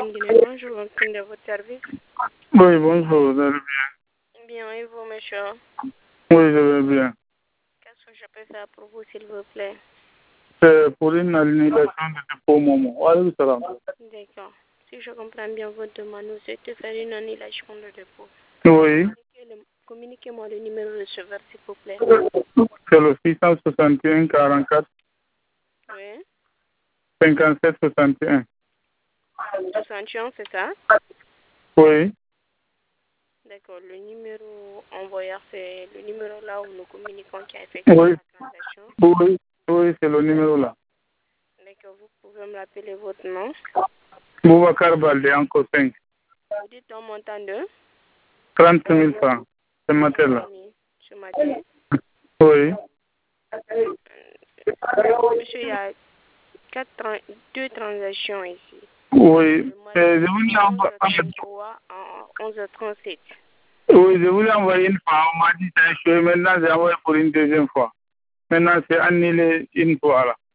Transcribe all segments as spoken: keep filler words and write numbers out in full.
Antenne Guinée, bonjour, Antenne de votre service. Oui, bonjour, vous allez bien? Bien, et vous, monsieur? Oui, je vais bien. Qu'est-ce que je peux faire pour vous, s'il vous plaît? C'est pour une annulation de dépôt Momo. Allez, salam. D'accord. Si je comprends bien votre demande, vous souhaitez faire une annulation de dépôt. Oui, Communiquez-moi le numéro de receveur, s'il vous plaît. c'est le six cent soixante et un quarante-quatre Oui. cinquante-sept soixante et un. soixante et un, c'est ça? Oui, D'accord. Le numéro envoyeur, c'est le numéro là où nous communiquons qui a effectué oui, la transaction. oui, oui, c'est le numéro là. D'accord. Vous pouvez me rappeler votre nom. Boubacar Balde, encore cinq. Vous dites un montant de trente mille francs. Ce matin là. ce matin. Oui. Monsieur, il y a quatre tran- deux transactions ici. Oui. Le Euh, matin, je voulais en envoyer, onze heures trente-trois, en onze heures trente-sept. oui, je voulais envoyer une fois. On m'a dit que ça a échoué. Maintenant, j'ai envoyé pour une deuxième fois. Maintenant, c'est annulé une fois là.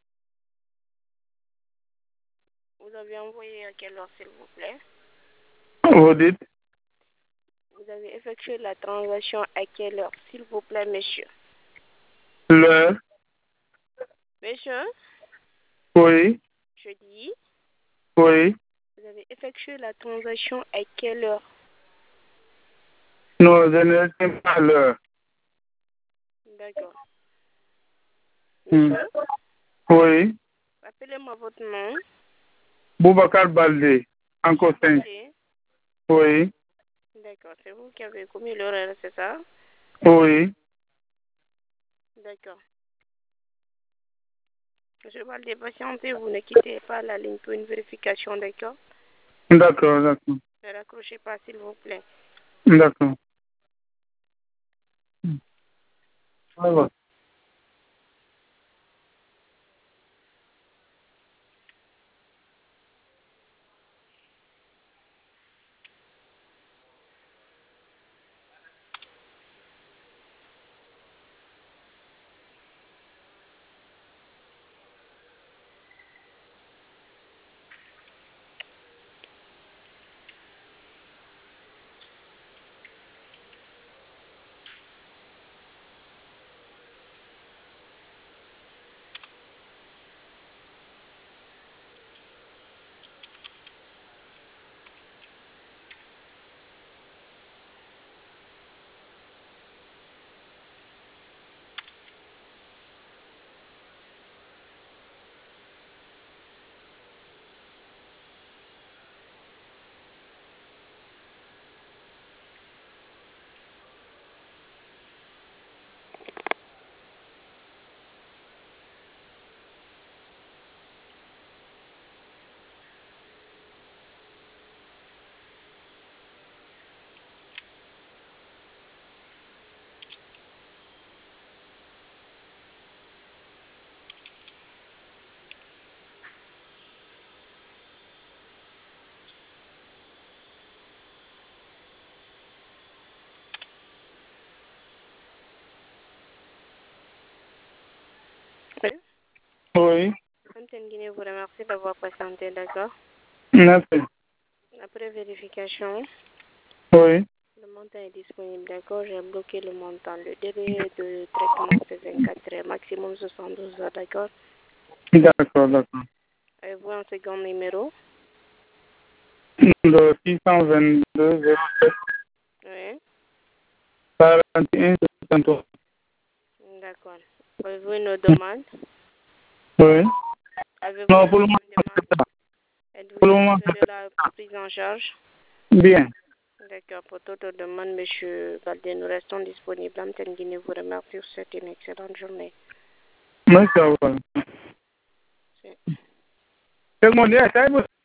Vous avez envoyé à quelle heure, s'il vous plaît? Vous dites? Vous avez effectué la transaction à quelle heure, s'il vous plaît, monsieur? L'heure? Monsieur, Oui. je dis, Oui. vous avez effectué la transaction à quelle heure? Non, je ne sais pas l'heure. D'accord. Hmm. Monsieur, Oui. rappelez-moi votre nom. Boubacar Balde, encore cinq. Balde. Oui. D'accord, c'est vous qui avez commis l'erreur, c'est ça? Oui. D'accord. Je vais le patienter, vous ne quittez pas la ligne pour une vérification, d'accord? D'accord, d'accord. Ne raccrochez pas, s'il vous plaît. D'accord. Hmm. Voilà. Oui. Oui. Antenne Guinée vous remercie d'avoir patienté, d'accord? Merci. Après vérification, Oui. le montant est disponible, d'accord? J'ai bloqué le montant. Le délai de traitement, c'est vingt-quatre heures, maximum soixante-douze heures, d'accord? D'accord, d'accord. Avez-vous un second numéro? Le six cent vingt-deux zéro sept Oui. quarante et un soixante-trois. D'accord. Avez-vous une demande? Oui. Avez-vous Non, une pour le moment, demande? c'est ça. Êtes-vous Pour le moment, satisfait de la prise en charge? bien. D'accord. Pour toute demande, monsieur Balde, nous restons disponibles. Antenne Guinée vous remercie. Vous souhaite une excellente journée. Merci à vous. C'est- C'est mon dia, ça